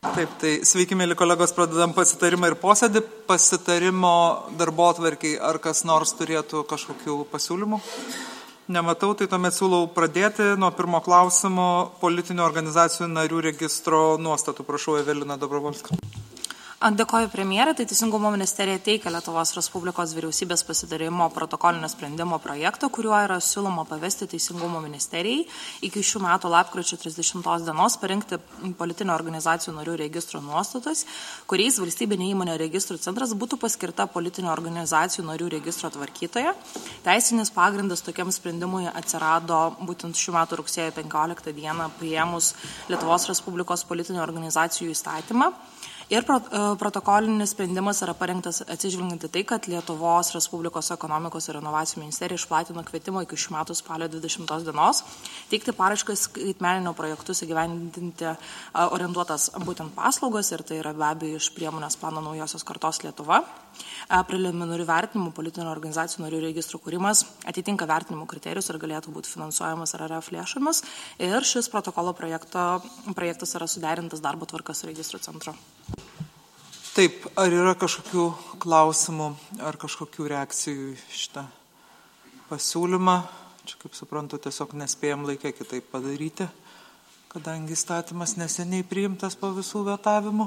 Taip, tai sveiki, mėly kolegos, pradedam pasitarimą ir posėdį. Pasitarimo darbotvarkiai, ar kas nors turėtų kažkokių pasiūlymų? Nematau, tai tuomet siūlau pradėti nuo pirmo klausimo politinių organizacijų narių registro nuostatų. Prašau, Evelina Dobrovolska. Dėkoju premjerė, tai Teisingumo ministerija teikia Lietuvos Respublikos vyriausybės pasitarimo protokolinio sprendimo projektą, kuriuo yra siūloma pavesti Teisingumo ministerijai iki šių metų lapkričio 30 dienos parengti politinių organizacijų narių registro nuostatas, kuriais valstybinė įmonė registrų centras būtų paskirta politinių organizacijų narių registro tvarkytoja. Teisinis pagrindas tokiam sprendimui atsirado būtent šių metų rugsėjo 15 dieną priėmus Lietuvos Respublikos politinių organizacijų įstatymą. Ir protokolinis sprendimas yra parengtas atsižvelgiant į tai, kad Lietuvos Respublikos ekonomikos ir inovacijų ministerija išplatino kvietimą iki šių metų spalio 20 dienos teikti paraiškas skaitmeninio projektus įgyvendinti orientuotas būtent paslaugos, ir tai yra be abejo iš priemonės plano naujosios kartos Lietuva. Preliminarių vertinimų politinių organizacijų narių registrų kūrimas atitinka vertinimų kriterijus ir galėtų būti finansuojamas RRF lėšomis. Ir šis protokolo projektas yra suderintas darbo tvarkas su registrų centru. Taip, ar yra kažkokių klausimų ar kažkokių reakcijų į šitą pasiūlymą? Čia, kaip suprantu, tiesiog nespėjom laikę kitaip padaryti, kadangi įstatymas neseniai priimtas po visų vetavimų.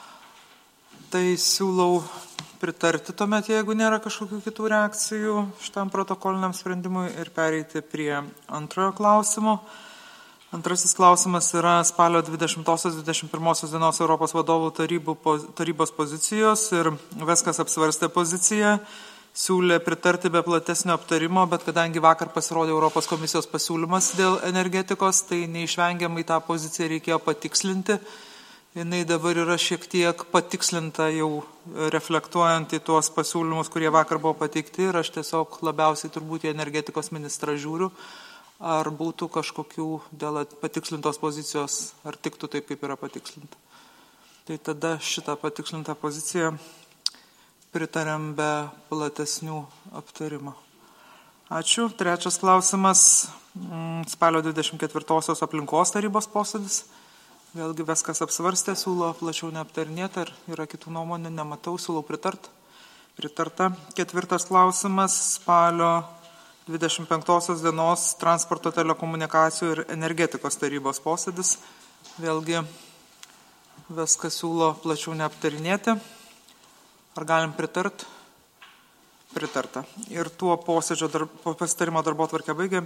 Tai siūlau pritarti tuomet, jeigu nėra kažkokių kitų reakcijų šitam protokoliniam sprendimui, ir pereiti prie antrojo klausimo. Antrasis klausimas yra spalio 20-21 dienos Europos vadovų tarybos pozicijos, ir viskas apsvarstė poziciją, siūlė pritarti be platesnio aptarimo, bet kadangi vakar pasirodė Europos komisijos pasiūlymas dėl energetikos, tai neišvengiamai tą poziciją reikėjo patikslinti. Jinai dabar yra šiek tiek patikslinta jau reflektuojant į tuos pasiūlymus, kurie vakar buvo pateikti, ir aš tiesiog labiausiai turbūt į energetikos ministrą žiūriu, ar būtų kažkokių dėl patikslintos pozicijos, ar tiktų taip, kaip yra patikslinta. Tai tada šitą patikslintą poziciją pritarėm be platesnių aptarimo. Ačiū. Trečias klausimas. Spalio 24 aplinkos tarybos posėdis. Vėlgi viskas apsvarstė, siūlo plačiau neaptarinėti, ar yra kitų nuomonių, nematau, siūlau pritart. Pritarta. Ketvirtas klausimas. Spalio 25 dienos transporto, telekomunikacijų ir energetikos tarybos posėdis. Vėlgi viską siūlo plačiau neaptarinėti. Ar galim pritart? Pritarta. Ir tuo posėdžio pasitarimo darbotvarkę baigėm.